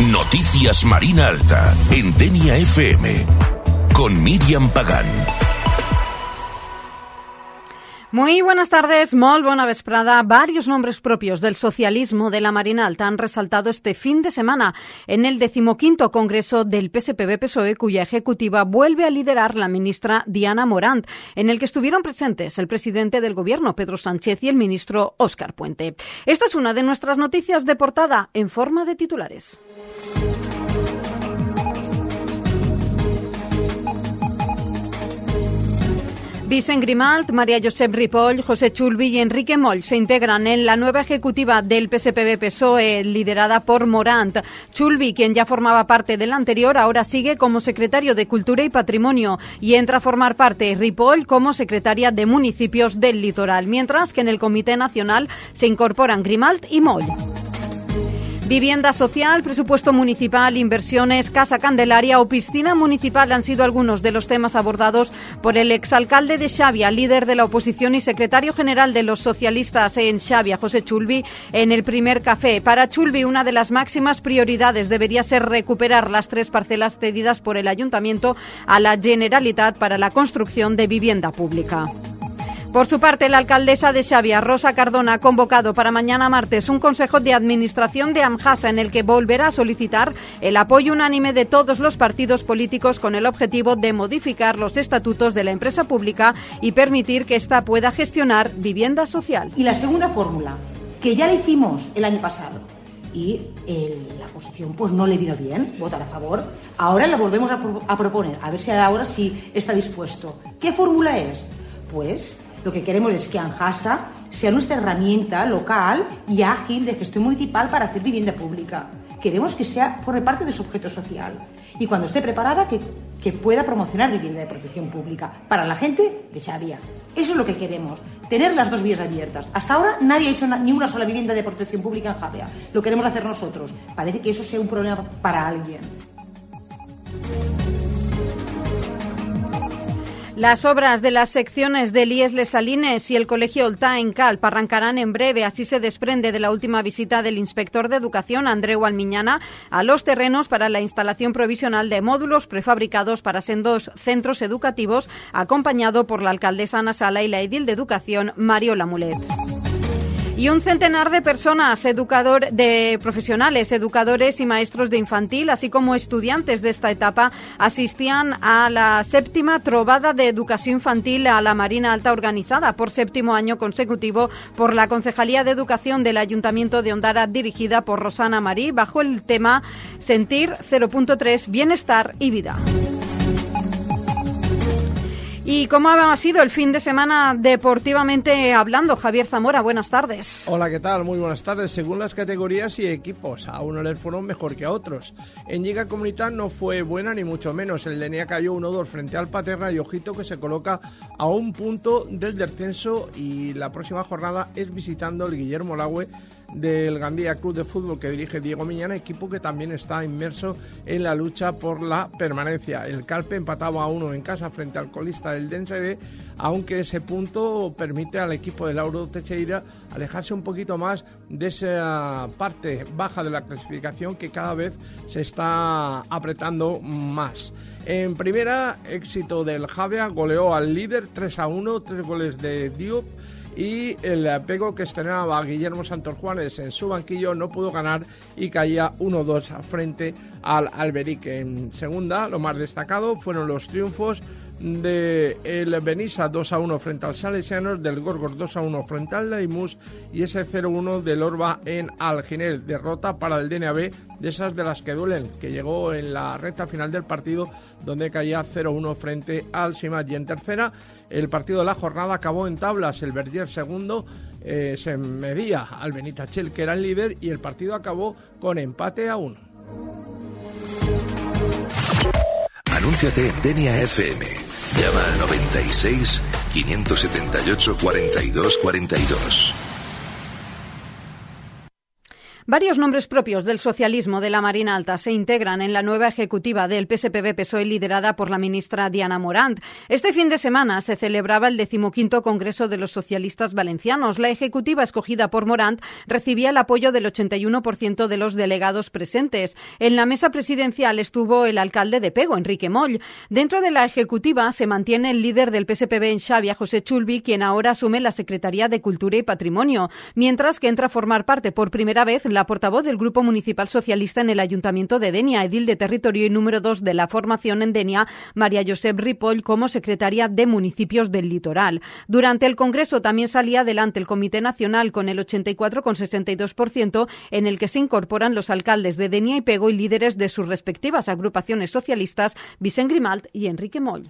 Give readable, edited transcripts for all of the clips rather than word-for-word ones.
Noticias Marina Alta, en Denia FM, con Míriam Pagán. Muy buenas tardes, molt bona vesprada. Varios nombres propios del socialismo de la Marina Alta han resaltado este fin de semana en el 15º Congreso del PSPB-PSOE, cuya ejecutiva vuelve a liderar la ministra Diana Morant, en el que estuvieron presentes el presidente del Gobierno, Pedro Sánchez, y el ministro Óscar Puente. Esta es una de nuestras noticias de portada en forma de titulares. Vicent Grimalt, María Josep Ripoll, José Chulvi y Enrique Moll se integran en la nueva ejecutiva del PSPB-PSOE liderada por Morant. Chulvi, quien ya formaba parte del anterior, ahora sigue como secretario de Cultura y Patrimonio y entra a formar parte Ripoll como secretaria de Municipios del Litoral, mientras que en el Comité Nacional se incorporan Grimalt y Moll. Vivienda social, presupuesto municipal, inversiones, casa Candelaria o piscina municipal han sido algunos de los temas abordados por el exalcalde de Xavia, líder de la oposición y secretario general de los socialistas en Xavia, José Chulvi, en el primer café. Para Chulvi, una de las máximas prioridades debería ser recuperar las 3 parcelas cedidas por el Ayuntamiento a la Generalitat para la construcción de vivienda pública. Por su parte, la alcaldesa de Xavia, Rosa Cardona, ha convocado para mañana martes un consejo de administración de Amjasa en el que volverá a solicitar el apoyo unánime de todos los partidos políticos con el objetivo de modificar los estatutos de la empresa pública y permitir que ésta pueda gestionar vivienda social. Y la segunda fórmula, que ya la hicimos el año pasado y la oposición pues no le vino bien votar a favor, ahora la volvemos a proponer, a ver si ahora sí está dispuesto. ¿Qué fórmula es? Pues lo que queremos es que Amjasa sea nuestra herramienta local y ágil de gestión municipal para hacer vivienda pública. Queremos que forme parte de su objeto social y cuando esté preparada que pueda promocionar vivienda de protección pública para la gente de Xavia. Eso es lo que queremos, tener las 2 vías abiertas. Hasta ahora nadie ha hecho ni una sola vivienda de protección pública en Xavia. Lo queremos hacer nosotros. Parece que eso sea un problema para alguien. Las obras de las secciones del IES Les Salines y el Colegio Oltá en Calp arrancarán en breve, así se desprende de la última visita del inspector de Educación, Andreu Almiñana, a los terrenos para la instalación provisional de módulos prefabricados para sendos centros educativos, acompañado por la alcaldesa Ana Sala y la edil de Educación, Mariola Mulet. Y un centenar de personas, profesionales, educadores y maestros de infantil, así como estudiantes de esta etapa, asistían a la 7ª trobada de educación infantil a la Marina Alta organizada por 7º año consecutivo por la Concejalía de Educación del Ayuntamiento de Ondara, dirigida por Rosana Marí, bajo el tema Sentir 0.3, Bienestar y Vida. ¿Y cómo ha sido el fin de semana deportivamente hablando? Javier Zamora, buenas tardes. Hola, ¿qué tal? Muy buenas tardes. Según las categorías y equipos, a unos les fueron mejor que a otros. En Lliga Comunitat no fue buena ni mucho menos. El Denia cayó 1-2 frente al Paterna y ojito que se coloca a 1 punto del descenso y la próxima jornada es visitando el Guillermo Lagüe del Gandía Club de Fútbol que dirige Diego Miñana, equipo que también está inmerso en la lucha por la permanencia. El Calpe empataba a 1 en casa frente al colista del Dense, aunque ese punto permite al equipo de Lauro Teixeira alejarse un poquito más de esa parte baja de la clasificación que cada vez se está apretando más. En primera, éxito del Xavia, goleó al líder 3-1, 3 goles de Diop. Y el Pego, que estrenaba a Guillermo Santorjuanes en su banquillo, no pudo ganar y caía 1-2 frente al Alberique. En segunda, lo más destacado fueron los triunfos de el Benissa 2-1 frente al Salesianos, del Gorgos 2-1 frente al Daimús y ese 0-1 del Orba en Alginel. Derrota para el DNAB, de esas de las que duelen, que llegó en la recta final del partido donde caía 0-1 frente al Simat. Y en tercera, el partido de la jornada acabó en tablas. El Verdier segundo se medía al Benitachel, que era el líder, y el partido acabó con empate a 1. Anúnciate en Denia FM. Llama al 96 578 42 42. Varios nombres propios del socialismo de la Marina Alta se integran en la nueva ejecutiva del PSPB-PSOE liderada por la ministra Diana Morant. Este fin de semana se celebraba el 15º Congreso de los Socialistas Valencianos. La ejecutiva escogida por Morant recibía el apoyo del 81% de los delegados presentes. En la mesa presidencial estuvo el alcalde de Pego, Enrique Moll. Dentro de la ejecutiva se mantiene el líder del PSPB en Xavia, José Chulvi, quien ahora asume la Secretaría de Cultura y Patrimonio, mientras que entra a formar parte por primera vez la portavoz del Grupo Municipal Socialista en el Ayuntamiento de Denia, edil de territorio y número 2 de la formación en Denia, María Josep Ripoll, como secretaria de Municipios del Litoral. Durante el Congreso también salía adelante el Comité Nacional con el 84,62%, en el que se incorporan los alcaldes de Denia y Pego y líderes de sus respectivas agrupaciones socialistas, Vicent Grimalt y Enrique Moll.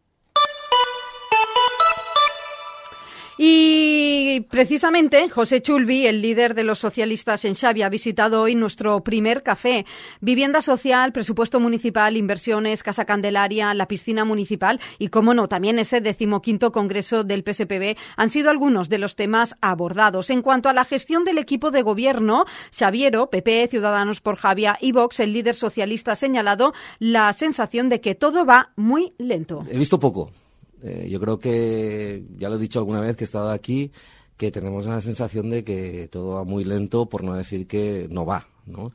Y precisamente José Chulvi, el líder de los socialistas en Xavia, ha visitado hoy nuestro primer café. Vivienda social, presupuesto municipal, inversiones, Casa Candelaria, la piscina municipal y, cómo no, también ese 15º Congreso del PSPB han sido algunos de los temas abordados. En cuanto a la gestión del equipo de gobierno, Xaviero, PP, Ciudadanos por Xavia y Vox, el líder socialista, ha señalado la sensación de que todo va muy lento. He visto poco. Yo creo que, ya lo he dicho alguna vez que he estado aquí, que tenemos la sensación de que todo va muy lento, por no decir que no va, ¿no?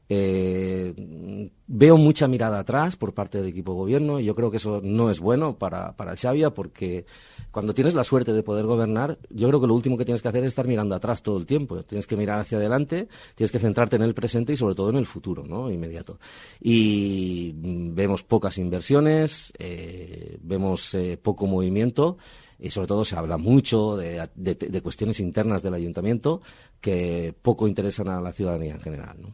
Veo mucha mirada atrás por parte del equipo de gobierno y yo creo que eso no es bueno para Xavia, porque cuando tienes la suerte de poder gobernar, yo creo que lo último que tienes que hacer es estar mirando atrás todo el tiempo. Tienes que mirar hacia adelante, tienes que centrarte en el presente y sobre todo en el futuro, ¿no? Inmediato. Y vemos pocas inversiones, vemos poco movimiento. Y sobre todo se habla mucho de cuestiones internas del ayuntamiento que poco interesan a la ciudadanía en general, ¿no?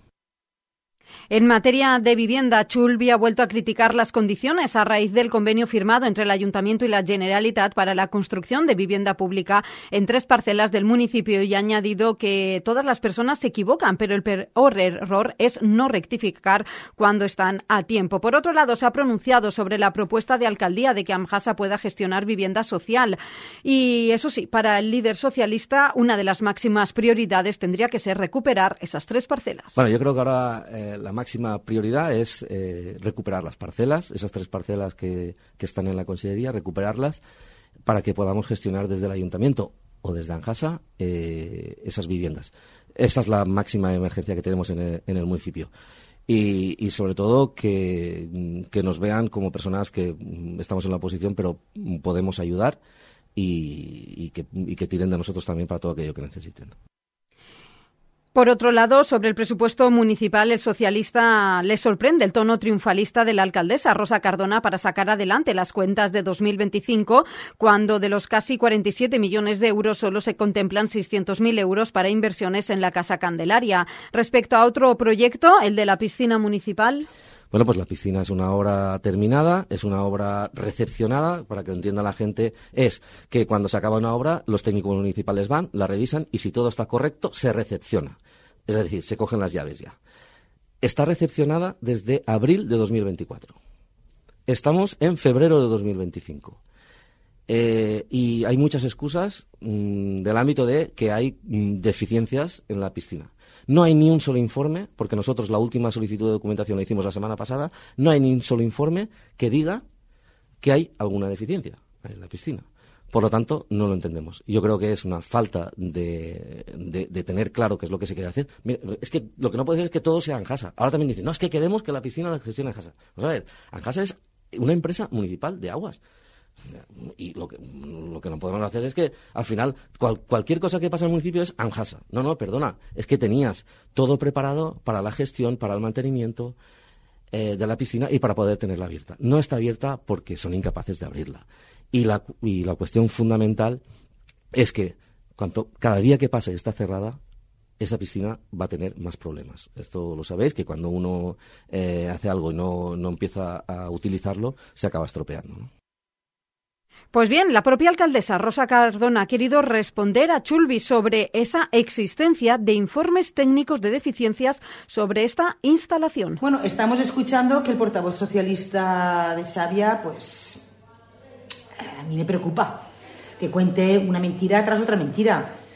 En materia de vivienda, Chulvi ha vuelto a criticar las condiciones a raíz del convenio firmado entre el Ayuntamiento y la Generalitat para la construcción de vivienda pública en 3 parcelas del municipio y ha añadido que todas las personas se equivocan, pero el peor error es no rectificar cuando están a tiempo. Por otro lado, se ha pronunciado sobre la propuesta de alcaldía de que Amjasa pueda gestionar vivienda social. Y eso sí, para el líder socialista, una de las máximas prioridades tendría que ser recuperar esas 3 parcelas. Bueno, yo creo que ahora la máxima prioridad es recuperar las parcelas, esas 3 parcelas que están en la consellería, recuperarlas para que podamos gestionar desde el ayuntamiento o desde Amjasa esas viviendas. Esa es la máxima emergencia que tenemos en el municipio. Y sobre todo que nos vean como personas que estamos en la oposición, pero podemos ayudar y que tiren de nosotros también para todo aquello que necesiten. Por otro lado, sobre el presupuesto municipal, el socialista le sorprende el tono triunfalista de la alcaldesa Rosa Cardona para sacar adelante las cuentas de 2025, cuando de los casi 47 millones de euros solo se contemplan 600.000 euros para inversiones en la Casa Candelaria. Respecto a otro proyecto, el de la piscina municipal. Bueno, pues la piscina es una obra terminada, es una obra recepcionada, para que lo entienda la gente, es que cuando se acaba una obra, los técnicos municipales van, la revisan y si todo está correcto, se recepciona. Es decir, se cogen las llaves ya. Está recepcionada desde abril de 2024. Estamos en febrero de 2025. Y hay muchas excusas del ámbito de que hay deficiencias en la piscina. No hay ni un solo informe, porque nosotros la última solicitud de documentación la hicimos la semana pasada, no hay ni un solo informe que diga que hay alguna deficiencia en la piscina. Por lo tanto, no lo entendemos. Yo creo que es una falta de tener claro qué es lo que se quiere hacer. Mira, es que lo que no puede ser es que todo sea Amjasa. Ahora también dicen, no, es que queremos que la piscina la gestione Amjasa. Vamos a ver, Amjasa es una empresa municipal de aguas. Y lo que no podemos hacer es que al final cualquier cosa que pasa en el municipio es Amjasa. No, perdona, es que tenías todo preparado para la gestión, para el mantenimiento de la piscina y para poder tenerla abierta. No está abierta porque son incapaces de abrirla. Y la cuestión fundamental es que cada día que pase y está cerrada, esa piscina va a tener más problemas. Esto lo sabéis, que cuando uno hace algo y no empieza a utilizarlo, se acaba estropeando, ¿no? Pues bien, la propia alcaldesa Rosa Cardona ha querido responder a Chulvi sobre esa existencia de informes técnicos de deficiencias sobre esta instalación. Bueno, estamos escuchando que el portavoz socialista de Xavia, pues a mí me preocupa que cuente una mentira tras otra mentira.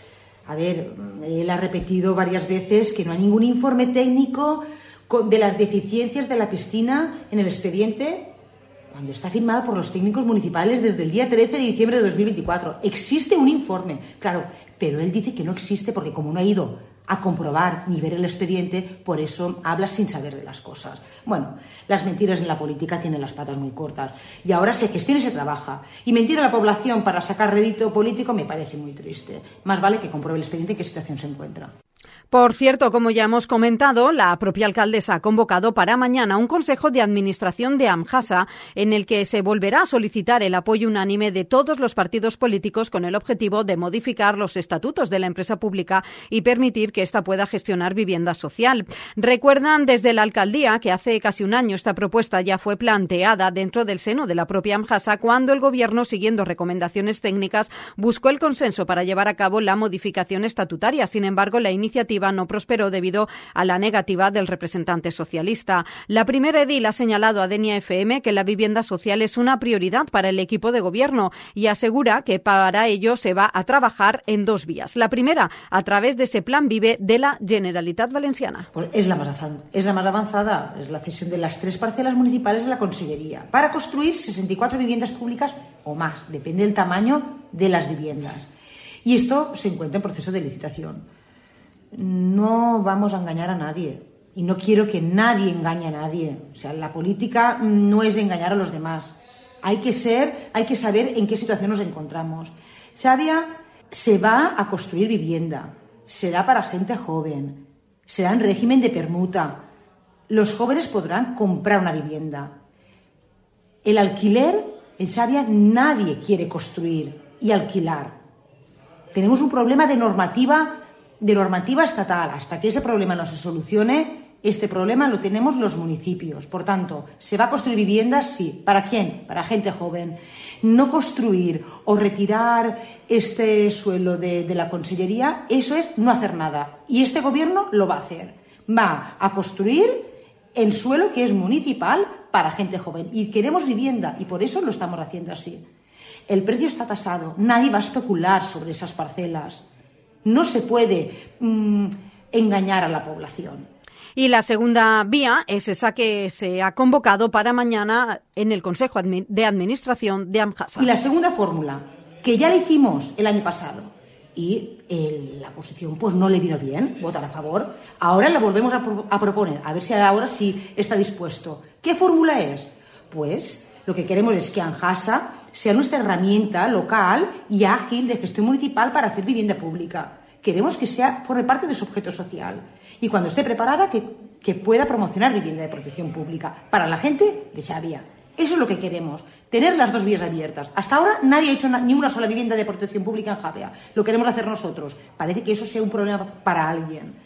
A ver, él ha repetido varias veces que no hay ningún informe técnico de las deficiencias de la piscina en el expediente, cuando está firmada por los técnicos municipales desde el día 13 de diciembre de 2024. Existe un informe, claro, pero él dice que no existe porque como no ha ido a comprobar ni ver el expediente, por eso habla sin saber de las cosas. Bueno, las mentiras en la política tienen las patas muy cortas y ahora se gestiona y se trabaja. Y mentir a la población para sacar rédito político me parece muy triste. Más vale que compruebe el expediente en qué situación se encuentra. Por cierto, como ya hemos comentado, la propia alcaldesa ha convocado para mañana un consejo de administración de AMJASA en el que se volverá a solicitar el apoyo unánime de todos los partidos políticos con el objetivo de modificar los estatutos de la empresa pública y permitir que ésta pueda gestionar vivienda social. Recuerdan desde la alcaldía que hace casi un año esta propuesta ya fue planteada dentro del seno de la propia AMJASA cuando el Gobierno, siguiendo recomendaciones técnicas, buscó el consenso para llevar a cabo la modificación estatutaria. Sin embargo, la iniciativa no prosperó debido a la negativa del representante socialista. La primera edil ha señalado a Denia FM que la vivienda social es una prioridad para el equipo de gobierno y asegura que para ello se va a trabajar en dos vías. La primera, a través de ese Plan Vive de la Generalitat Valenciana. Pues es la más avanzada, es la cesión de las 3 parcelas municipales de la Consellería para construir 64 viviendas públicas o más, depende del tamaño de las viviendas. Y esto se encuentra en proceso de licitación. No vamos a engañar a nadie y no quiero que nadie engañe a nadie. O sea, la política no es engañar a los demás. Hay que saber en qué situación nos encontramos. Xàbia se va a construir vivienda, será para gente joven, será en régimen de permuta. Los jóvenes podrán comprar una vivienda. El alquiler, en Xàbia nadie quiere construir y alquilar. Tenemos un problema de normativa estatal. Hasta que ese problema no se solucione, este problema lo tenemos los municipios. Por tanto, ¿se va a construir viviendas? Sí. ¿Para quién? Para gente joven. No construir o retirar este suelo de la Consellería, eso es no hacer nada. Y este Gobierno lo va a hacer. Va a construir el suelo que es municipal para gente joven. Y queremos vivienda y por eso lo estamos haciendo así. El precio está tasado. Nadie va a especular sobre esas parcelas. No se puede engañar a la población. Y la segunda vía es esa que se ha convocado para mañana en el Consejo de Administración de AMJASA. Y la segunda fórmula, que ya la hicimos el año pasado y la oposición pues no le vino bien votar a favor, ahora la volvemos a proponer, a ver si ahora sí está dispuesto. ¿Qué fórmula es? Pues lo que queremos es que AMJASA sea nuestra herramienta local y ágil de gestión municipal para hacer vivienda pública. Queremos que forme parte de su objeto social y cuando esté preparada que pueda promocionar vivienda de protección pública para la gente de Xàbia. Eso es lo que queremos, tener las dos vías abiertas. Hasta ahora nadie ha hecho ni una sola vivienda de protección pública en Xàbia. Lo queremos hacer nosotros. Parece que eso sea un problema para alguien.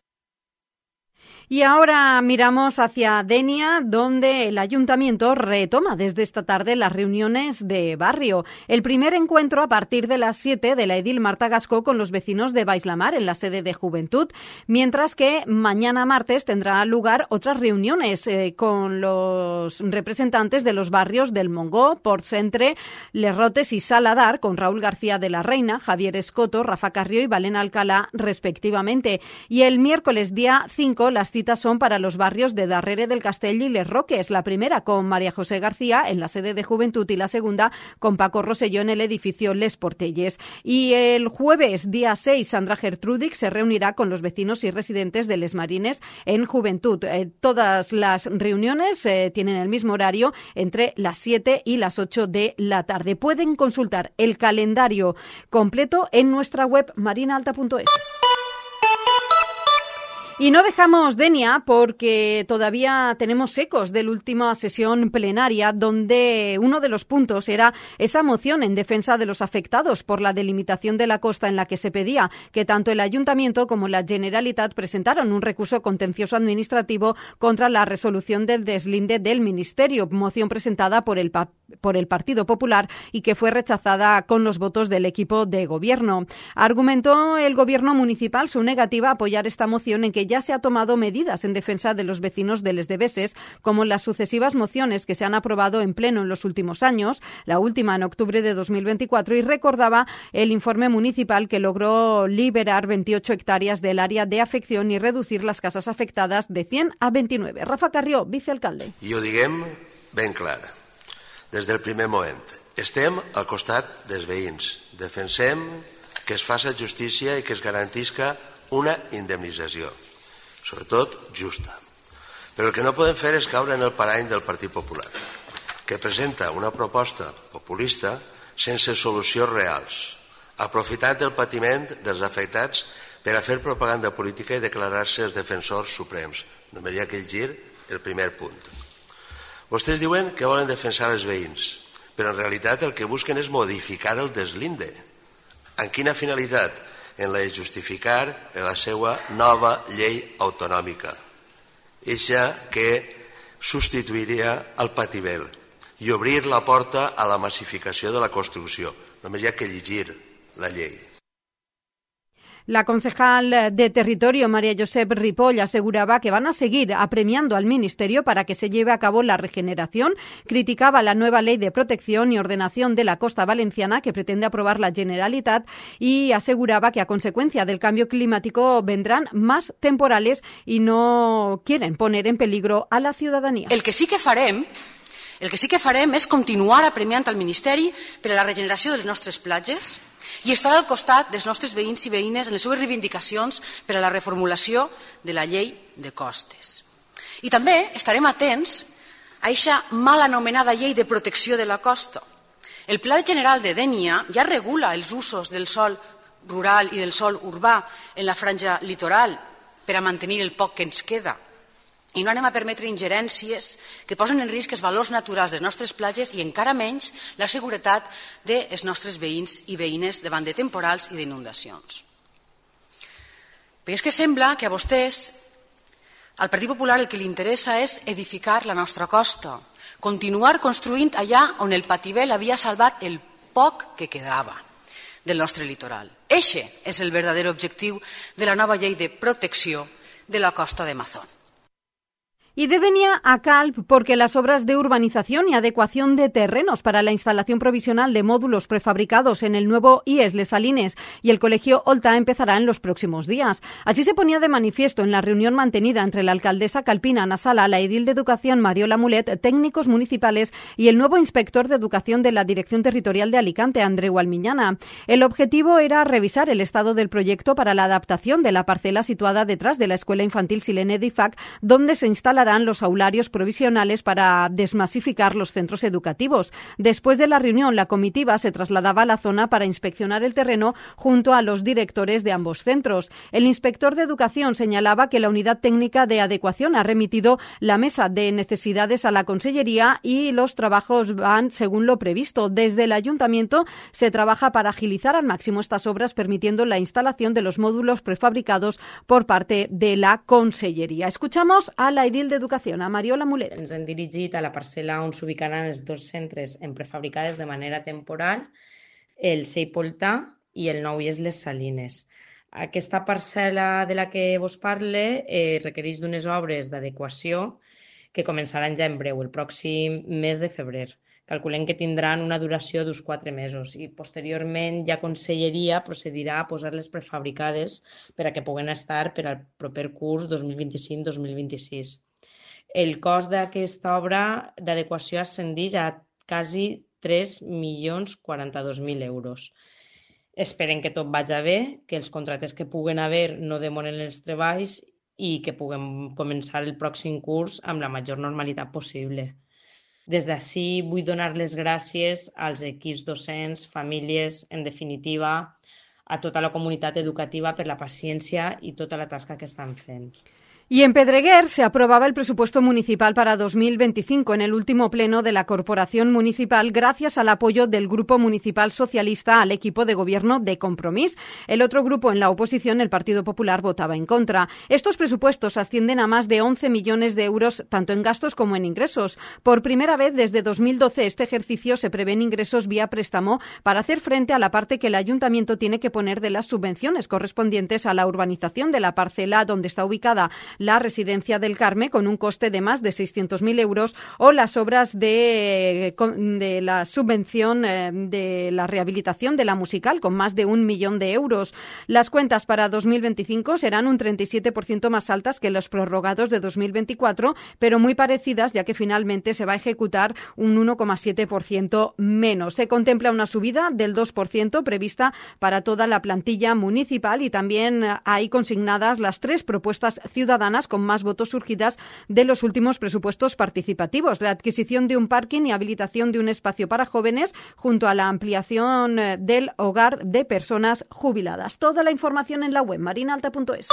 Y ahora miramos hacia Denia, donde el ayuntamiento retoma desde esta tarde las reuniones de barrio. El primer encuentro a partir de las 7 de la edil Marta Gascó con los vecinos de Baix la Mar en la sede de Juventud, mientras que mañana martes tendrá lugar otras reuniones con los representantes de los barrios del Montgó, Port Centre, Les Rotes y Saladar, con Raúl García de la Reina, Javier Escoto, Rafa Carrió y Valén Alcalá, respectivamente. Y el miércoles día 5 las citas son para los barrios de Darrere del Castell y Les Roques, la primera con María José García en la sede de Juventud y la segunda con Paco Rosselló en el edificio Les Portelles. Y el jueves día 6 Sandra Gertrudic se reunirá con los vecinos y residentes de Les Marines en Juventud. Todas las reuniones tienen el mismo horario entre las 7 y las 8 de la tarde. Pueden consultar el calendario completo en nuestra web marinaalta.es. Y no dejamos Denia porque todavía tenemos ecos de la última sesión plenaria donde uno de los puntos era esa moción en defensa de los afectados por la delimitación de la costa en la que se pedía que tanto el Ayuntamiento como la Generalitat presentaron un recurso contencioso administrativo contra la resolución del deslinde del Ministerio, moción presentada por el Partido Popular y que fue rechazada con los votos del equipo de gobierno. Argumentó el gobierno municipal su negativa a apoyar esta moción en que que ya se ha tomado medidas en defensa de los vecinos de Les Deveses, como las sucesivas mociones que se han aprobado en pleno en los últimos años, la última en octubre de 2024, y recordaba el informe municipal que logró liberar 28 hectáreas del área de afección y reducir las casas afectadas de 100 a 29. Rafa Carrió, vicealcalde. I ho diguem ben clar, des del primer moment. Estem al costat dels veïns. Defensem que es faci justícia i que es garantisca una indemnització, sobretot justa. Però el que no podem fer és caure en el parany del Partit Popular, que presenta una proposta populista sense solucions reals, aprofitant el patiment dels afectats per a fer propaganda política i declarar-se els defensors suprems. Només hi ha que llegir el primer punt. Vostès diuen que volen defensar els veïns, però en realitat el que busquen és modificar el deslinde. En quina finalitat? En la de justificar la seva nova llei autonòmica, eixa que substituiria el Pativel i obrir la porta a la massificació de la construcció. Només hi ha que llegir la llei. La concejal de Territorio, María Josep Ripoll, aseguraba que van a seguir apremiando al Ministerio para que se lleve a cabo la regeneración. Criticaba la nueva ley de protección y ordenación de la costa valenciana que pretende aprobar la Generalitat y aseguraba que a consecuencia del cambio climático vendrán más temporales y no quieren poner en peligro a la ciudadanía. El que sí que farem és continuar apremiant al Ministeri per a la regeneració de les nostres platges i estar al costat dels nostres veïns i veïnes en les seves reivindicacions per a la reformulació de la llei de costes. I també estarem atents a aquesta mal anomenada llei de protecció de la costa. El Pla General de Dénia ja regula els usos del sòl rural i del sòl urbà en la franja litoral per a mantenir el poc que ens queda. I no anem a permetre ingerències que posen en risc els valors naturals de les nostres platges i encara menys la seguretat dels nostres veïns i veïnes davant de temporals i d'inundacions. Però és que sembla que a vostès, al Partit Popular, el que li interessa és edificar la nostra costa, continuar construint allà on el Pativel havia salvat el poc que quedava del nostre litoral. Eixe és el verdader objectiu de la nova llei de protecció de la costa de Mazón. Y de Denia a Calp, porque las obras de urbanización y adecuación de terrenos para la instalación provisional de módulos prefabricados en el nuevo IES Les Salines y el Colegio Olta empezará en los próximos días. Así se ponía de manifiesto en la reunión mantenida entre la alcaldesa calpina Ana Sala, la edil de Educación Mariola Mulet, técnicos municipales y el nuevo inspector de Educación de la Dirección Territorial de Alicante, Andreu Almiñana. El objetivo era revisar el estado del proyecto para la adaptación de la parcela situada detrás de la Escuela Infantil Silene d'Ifac, donde se instalará los aularios provisionales para desmasificar los centros educativos. Después de la reunión, la comitiva se trasladaba a la zona para inspeccionar el terreno junto a los directores de ambos centros. El inspector de Educación señalaba que la unidad técnica de adecuación ha remitido la mesa de necesidades a la Consellería y los trabajos van según lo previsto. Desde el Ayuntamiento se trabaja para agilizar al máximo estas obras, permitiendo la instalación de los módulos prefabricados por parte de la Consellería. Escuchamos a la edil d'Educació, a Mariola Mulet. Ens hem dirigit a la parcel·la on s'ubicaran els dos centres en prefabricades de manera temporal, el CEIP Oltà i el nou IES Les Salines. Aquesta parcel·la de la que vos parle requereix d'unes obres d'adequació que començaran ja en breu, el pròxim mes de febrer. Calculem que tindran una duració d'uns 4 mesos i posteriorment ja Conselleria procedirà a posar-les prefabricades per a que puguen estar per al proper curs 2025-2026. El cost d'aquesta obra d'adequació ascendeix a quasi 3.042.000 euros. Esperen que tot vagi bé, que els contractes que puguen haver no demoren els treballs i que puguem començar el pròxim curs amb la major normalitat possible. Des d'ací vull donar les gràcies als equips docents, famílies, en definitiva, a tota la comunitat educativa per la paciència i tota la tasca que estan fent. Y en Pedreguer se aprobaba el presupuesto municipal para 2025 en el último pleno de la Corporación Municipal gracias al apoyo del Grupo Municipal Socialista al equipo de gobierno de Compromís. El otro grupo en la oposición, el Partido Popular, votaba en contra. Estos presupuestos ascienden a más de 11 millones de euros tanto en gastos como en ingresos. Por primera vez desde 2012 este ejercicio se prevén ingresos vía préstamo para hacer frente a la parte que el ayuntamiento tiene que poner de las subvenciones correspondientes a la urbanización de la parcela donde está ubicada la Residencia del Carme, con un coste de más de 600.000 euros, o las obras de la subvención de la rehabilitación de la musical, con más de 1 millón de euros. Las cuentas para 2025 serán un 37% más altas que los prorrogados de 2024, pero muy parecidas, ya que finalmente se va a ejecutar un 1,7% menos. Se contempla una subida del 2% prevista para toda la plantilla municipal y también hay consignadas las 3 propuestas ciudadanas con más votos surgidas de los últimos presupuestos participativos: la adquisición de un parking y habilitación de un espacio para jóvenes, junto a la ampliación del hogar de personas jubiladas. Toda la información en la web marinalta.es.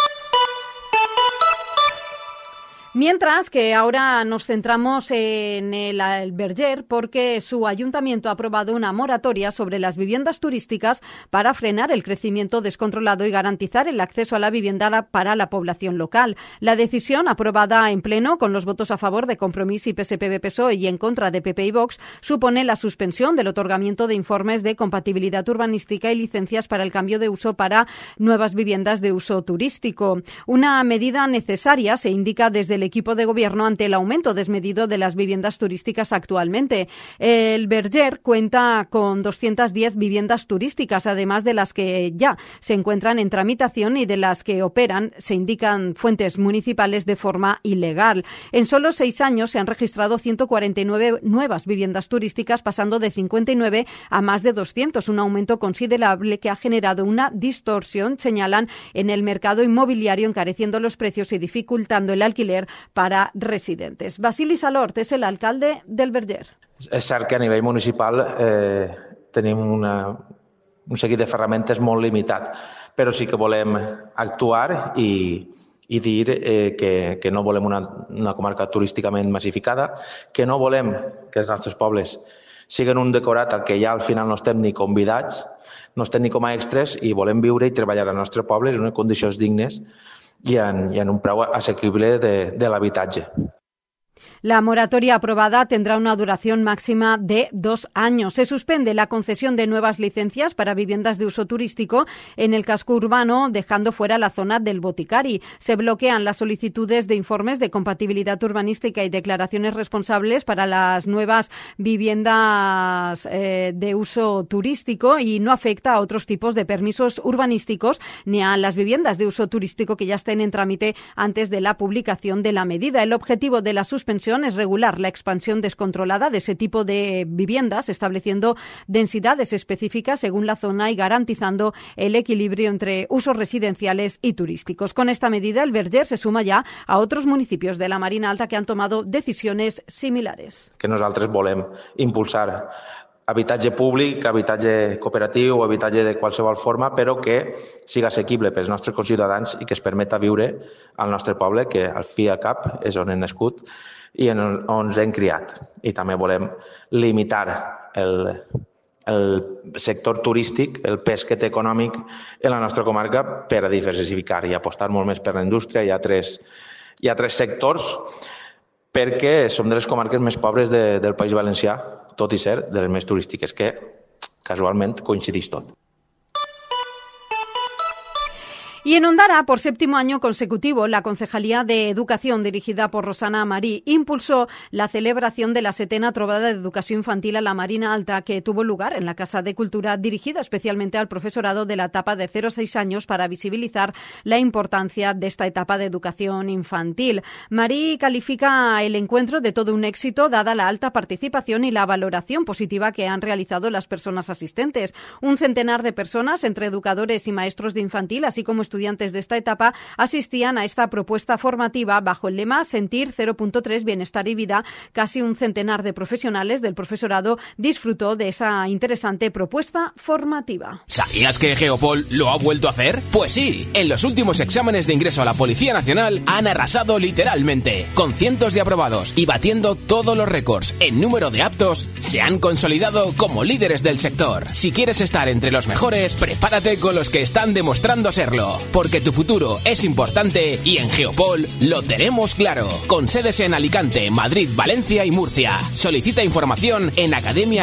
Mientras que ahora nos centramos en el Verger, porque su ayuntamiento ha aprobado una moratoria sobre las viviendas turísticas para frenar el crecimiento descontrolado y garantizar el acceso a la vivienda para la población local. La decisión, aprobada en pleno con los votos a favor de Compromís y PSPB-PSOE y en contra de PP y Vox, supone la suspensión del otorgamiento de informes de compatibilidad urbanística y licencias para el cambio de uso para nuevas viviendas de uso turístico. Una medida necesaria, se indica desde el equipo de gobierno, ante el aumento desmedido de las viviendas turísticas actualmente. El Verger cuenta con 210 viviendas turísticas, además de las que ya se encuentran en tramitación y de las que operan, se indican fuentes municipales, de forma ilegal. En solo 6 años se han registrado 149 nuevas viviendas turísticas, pasando de 59 a más de 200, un aumento considerable que ha generado una distorsión, señalan, en el mercado inmobiliario, encareciendo los precios y dificultando el alquiler para residentes. Basili Salort és l'alcalde del Verger. És cert que a nivell municipal tenim un seguit de ferramentes molt limitat, però sí que volem actuar i dir que no volem una comarca turísticament massificada, que no volem que els nostres pobles siguin un decorat al que ja al final no estem ni convidats, no estem ni com a extras, i volem viure i treballar al nostre poble en unes condicions dignes y en un preu asequible de l'habitatge. La moratoria aprobada tendrá una duración máxima de 2 años. Se suspende la concesión de nuevas licencias para viviendas de uso turístico en el casco urbano, dejando fuera la zona del Boticari. Se bloquean las solicitudes de informes de compatibilidad urbanística y declaraciones responsables para las nuevas viviendas de uso turístico, y no afecta a otros tipos de permisos urbanísticos ni a las viviendas de uso turístico que ya estén en trámite antes de la publicación de la medida. El objetivo de la suspensión es regular la expansión descontrolada de ese tipo de viviendas, estableciendo densidades específicas según la zona y garantizando el equilibrio entre usos residenciales y turísticos. Con esta medida, el Verger se suma ya a otros municipios de la Marina Alta que han tomado decisiones similares. Que nosaltres volem impulsar habitatge públic, habitatge cooperatiu o habitatge de qualsevol forma, però que sigui assequible pels nostres conciutadans i que es permeta viure al nostre poble, que al fi i al cap és on hem nascut i on ens hem criat. I també volem limitar el sector turístic, el pes que té econòmic en la nostra comarca, per a diversificar i apostar molt més per la indústria. Hi ha tres sectors, perquè som de les comarques més pobres del País Valencià, tot i ser de les més turístiques, que casualment coincideix tot. Y en Ondara, por 7º año consecutivo, la Concejalía de Educación, dirigida por Rosana Marí, impulsó la celebración de la 7ª Trobada de Educación Infantil a la Marina Alta, que tuvo lugar en la Casa de Cultura, dirigida especialmente al profesorado de la etapa de 0 a 6 años, para visibilizar la importancia de esta etapa de educación infantil. Marí califica el encuentro de todo un éxito, dada la alta participación y la valoración positiva que han realizado las personas asistentes. Un centenar de personas, entre educadores y maestros de infantil, así como estudiantes de esta etapa asistían a esta propuesta formativa bajo el lema Sentir 0.3 Bienestar y Vida. Casi un centenar de profesionales del profesorado disfrutó de esa interesante propuesta formativa. ¿Sabías que Geopol lo ha vuelto a hacer? Pues sí, en los últimos exámenes de ingreso a la Policía Nacional han arrasado literalmente, con cientos de aprobados y batiendo todos los récords en número de aptos, se han consolidado como líderes del sector. Si quieres estar entre los mejores, prepárate con los que están demostrando serlo, porque tu futuro es importante y en Geopol lo tenemos claro, con sedes en Alicante, Madrid, Valencia y Murcia. Solicita información en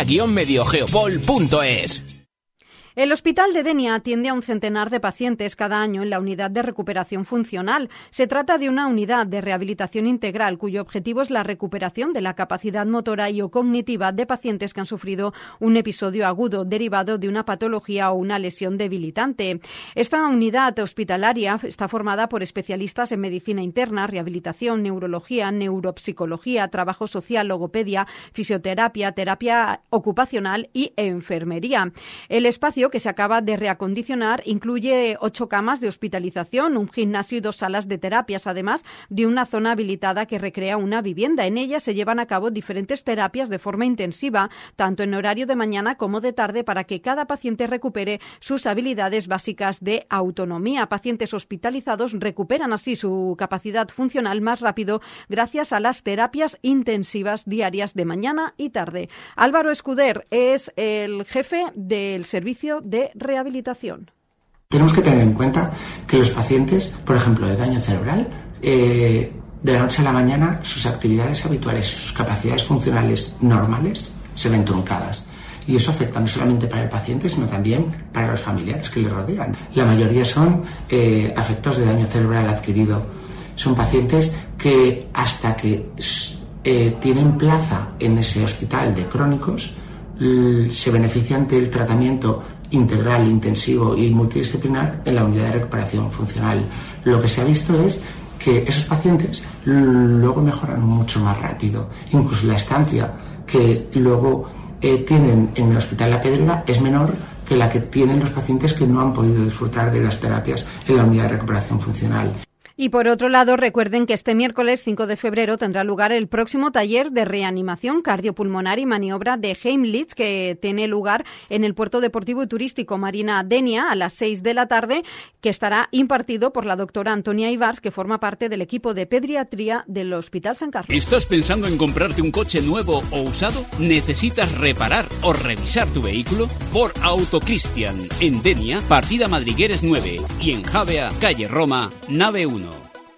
academia-mediogeopol.es. El Hospital de Denia atiende a un centenar de pacientes cada año en la unidad de recuperación funcional. Se trata de una unidad de rehabilitación integral cuyo objetivo es la recuperación de la capacidad motora y o cognitiva de pacientes que han sufrido un episodio agudo derivado de una patología o una lesión debilitante. Esta unidad hospitalaria está formada por especialistas en medicina interna, rehabilitación, neurología, neuropsicología, trabajo social, logopedia, fisioterapia, terapia ocupacional y enfermería. El espacio, que se acaba de reacondicionar, incluye 8 camas de hospitalización, un gimnasio y 2 salas de terapias, además de una zona habilitada que recrea una vivienda. En ella se llevan a cabo diferentes terapias de forma intensiva, tanto en horario de mañana como de tarde, para que cada paciente recupere sus habilidades básicas de autonomía. Pacientes hospitalizados recuperan así su capacidad funcional más rápido gracias a las terapias intensivas diarias de mañana y tarde. Álvaro Escuder es el jefe del servicio de rehabilitación. Tenemos que tener en cuenta que los pacientes, por ejemplo, de daño cerebral, de la noche a la mañana sus actividades habituales y sus capacidades funcionales normales se ven truncadas. Y eso afecta no solamente para el paciente, sino también para los familiares que le rodean. La mayoría son afectos de daño cerebral adquirido. Son pacientes que hasta que tienen plaza en ese hospital de crónicos, se benefician del tratamiento integral, intensivo y multidisciplinar en la unidad de recuperación funcional. Lo que se ha visto es que esos pacientes luego mejoran mucho más rápido. Incluso la estancia que luego tienen en el Hospital La Pedrera es menor que la que tienen los pacientes que no han podido disfrutar de las terapias en la unidad de recuperación funcional. Y por otro lado, recuerden que este miércoles 5 de febrero tendrá lugar el próximo taller de reanimación cardiopulmonar y maniobra de Heimlich, que tiene lugar en el Puerto Deportivo y Turístico Marina Denia a las 6 de la tarde, que estará impartido por la doctora Antonia Ibars, que forma parte del equipo de pediatría del Hospital San Carlos. ¿Estás pensando en comprarte un coche nuevo o usado? ¿Necesitas reparar o revisar tu vehículo? Por Autocristian, en Denia, partida Madrigueres 9, y en Javea, calle Roma, nave 1.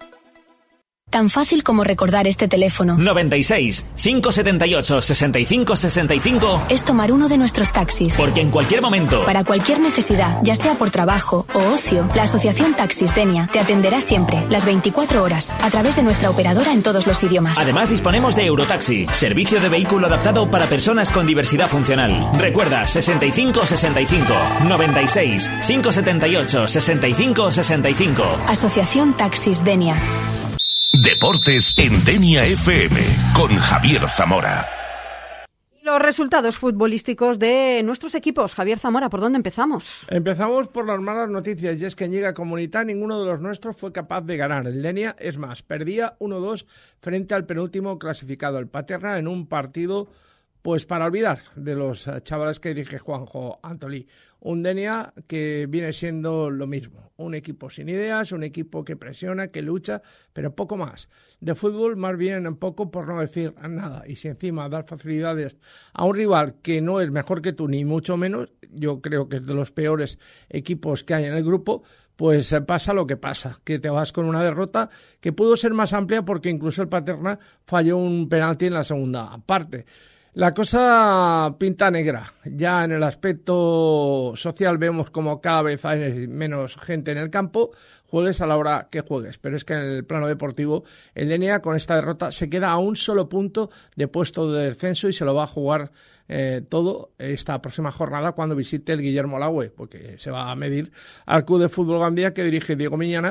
Tan fácil como recordar este teléfono. 96 578 65 65 es tomar uno de nuestros taxis. Porque en cualquier momento, para cualquier necesidad, ya sea por trabajo o ocio, la Asociación Taxis Denia te atenderá siempre, las 24 horas, a través de nuestra operadora en todos los idiomas. Además disponemos de Eurotaxi, servicio de vehículo adaptado para personas con diversidad funcional. Recuerda, 65 65 96 578 65 65. Asociación Taxis Denia. Deportes en Denia FM con Javier Zamora. Los resultados futbolísticos de nuestros equipos. Javier Zamora, ¿por dónde empezamos? Empezamos por las malas noticias, y es que en Lliga Comunità ninguno de los nuestros fue capaz de ganar. El Denia, es más, perdía 1-2 frente al penúltimo clasificado, el Paterna, en un partido pues para olvidar de los chavales que dirige Juanjo Antolí. Un Denia que viene siendo lo mismo, un equipo sin ideas, un equipo que presiona, que lucha, pero poco más. De fútbol más bien poco, por no decir nada. Y si encima das facilidades a un rival que no es mejor que tú, ni mucho menos, yo creo que es de los peores equipos que hay en el grupo, pues pasa lo que pasa, que te vas con una derrota que pudo ser más amplia porque incluso el Paterna falló un penalti en la segunda parte. La cosa pinta negra. Ya en el aspecto social vemos como cada vez hay menos gente en el campo, juegues a la hora que juegues. Pero es que en el plano deportivo, el Denia con esta derrota se queda a un solo punto de puesto de descenso y se lo va a jugar todo esta próxima jornada cuando visite el Guillermo Lagüe, porque se va a medir al Club de Fútbol Gandía que dirige Diego Miñana,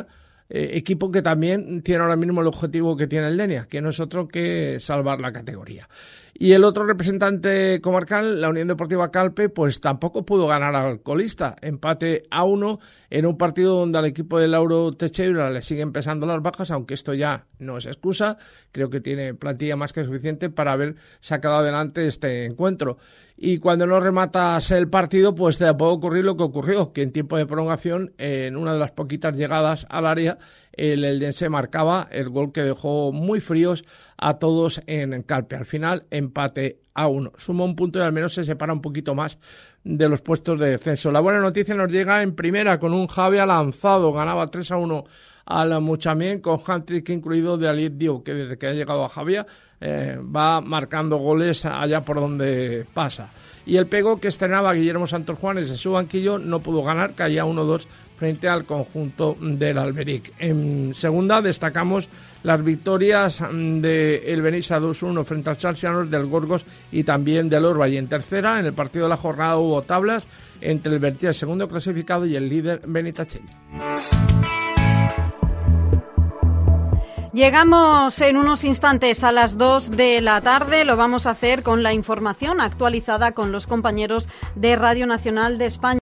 equipo que también tiene ahora mismo el objetivo que tiene el Denia, que no es otro que salvar la categoría. Y el otro representante comarcal, la Unión Deportiva Calpe, pues tampoco pudo ganar al colista. Empate a 1 en un partido donde al equipo de Lauro Teixeira le siguen pesando las bajas, aunque esto ya no es excusa. Creo que tiene plantilla más que suficiente para haber sacado adelante este encuentro. Y cuando no rematas el partido, pues te puede ocurrir lo que ocurrió, que en tiempo de prolongación, en una de las poquitas llegadas al área, el eldense marcaba el gol que dejó muy fríos a todos en Calpe. Al final, empate a 1. Suma un punto y al menos se separa un poquito más de los puestos de descenso. La buena noticia nos llega en primera con un Javia lanzado. Ganaba 3-1 al Muchamien con hat-trick incluido de Aliet Dio, que desde que ha llegado a Javia va marcando goles allá por donde pasa. Y el Pego, que estrenaba Guillermo Santos Juanes en su banquillo, no pudo ganar, caía 1-2 frente al conjunto del Alberic. En segunda destacamos las victorias del Benissa 2-1 frente al Salsianos, del Gorgos y también del Orba. Y en tercera, en el partido de la jornada hubo tablas entre el Bertier, segundo clasificado, y el líder Benitacelli. Llegamos en unos instantes a las 2 de la tarde. Lo vamos a hacer con la información actualizada con los compañeros de Radio Nacional de España.